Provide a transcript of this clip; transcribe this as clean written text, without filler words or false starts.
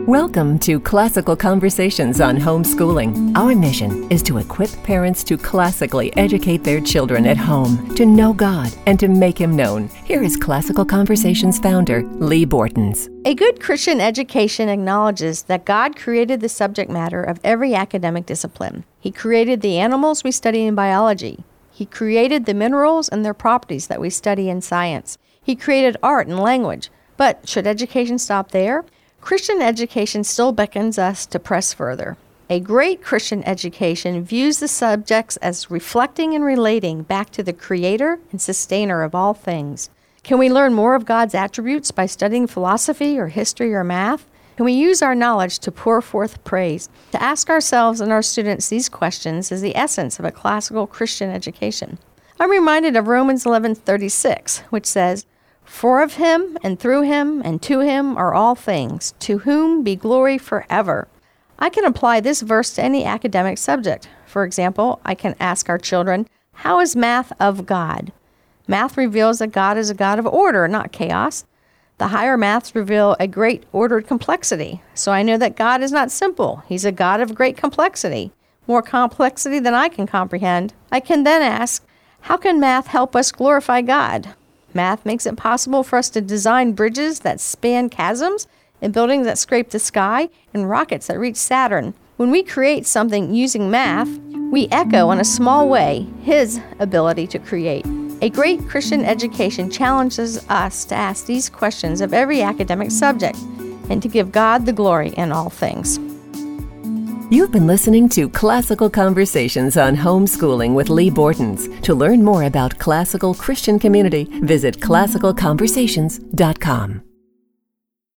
Welcome to Classical Conversations on Homeschooling. Our mission is to equip parents to classically educate their children at home, to know God and to make Him known. Here is Classical Conversations founder, Lee Bortons. A good Christian education acknowledges that God created the subject matter of every academic discipline. He created the animals we study in biology. He created the minerals and their properties that we study in science. He created art and language. But should education stop there? Christian education still beckons us to press further. A great Christian education views the subjects as reflecting and relating back to the Creator and Sustainer of all things. Can we learn more of God's attributes by studying philosophy or history or math? Can we use our knowledge to pour forth praise? To ask ourselves and our students these questions is the essence of a classical Christian education. I'm reminded of Romans 11:36, which says, "For of Him, and through Him, and to Him are all things, to whom be glory forever." I can apply this verse to any academic subject. For example, I can ask our children, how is math of God? Math reveals that God is a God of order, not chaos. The higher maths reveal a great ordered complexity. So I know that God is not simple. He's a God of great complexity, more complexity than I can comprehend. I can then ask, how can math help us glorify God? Math makes it possible for us to design bridges that span chasms and buildings that scrape the sky and rockets that reach Saturn. When we create something using math, we echo in a small way His ability to create. A great Christian education challenges us to ask these questions of every academic subject and to give God the glory in all things. You've been listening to Classical Conversations on Homeschooling with Lee Bortons. To learn more about classical Christian community, visit classicalconversations.com.